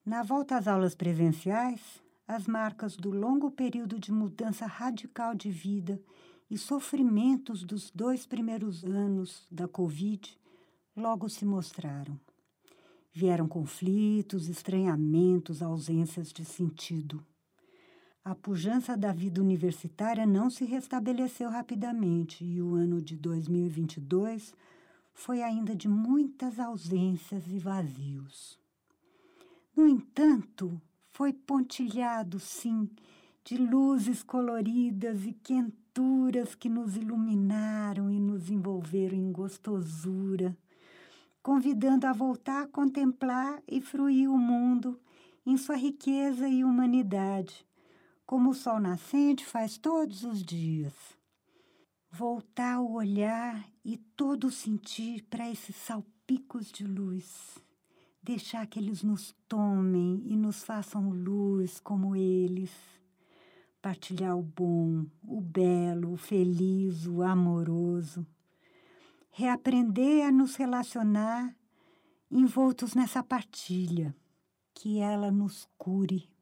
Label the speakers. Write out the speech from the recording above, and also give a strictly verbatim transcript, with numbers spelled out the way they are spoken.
Speaker 1: Na volta às aulas presenciais, as marcas do longo período de mudança radical de vida e sofrimentos dos dois primeiros anos da Covid logo se mostraram. Vieram conflitos, estranhamentos, ausências de sentido. A pujança da vida universitária não se restabeleceu rapidamente e o ano de dois mil e vinte e dois foi ainda de muitas ausências e vazios. No entanto, foi pontilhado, sim, de luzes coloridas e quenturas que nos iluminaram e nos envolveram em gostosura, convidando a voltar a contemplar e fruir o mundo em sua riqueza e humanidade, como o sol nascente faz todos os dias. Voltar o olhar e todo o sentir para esses salpicos de luz. Deixar que eles nos tomem e nos façam luz como eles. Partilhar o bom, o belo, o feliz, o amoroso. Reaprender a nos relacionar envoltos nessa partilha. Que ela nos cure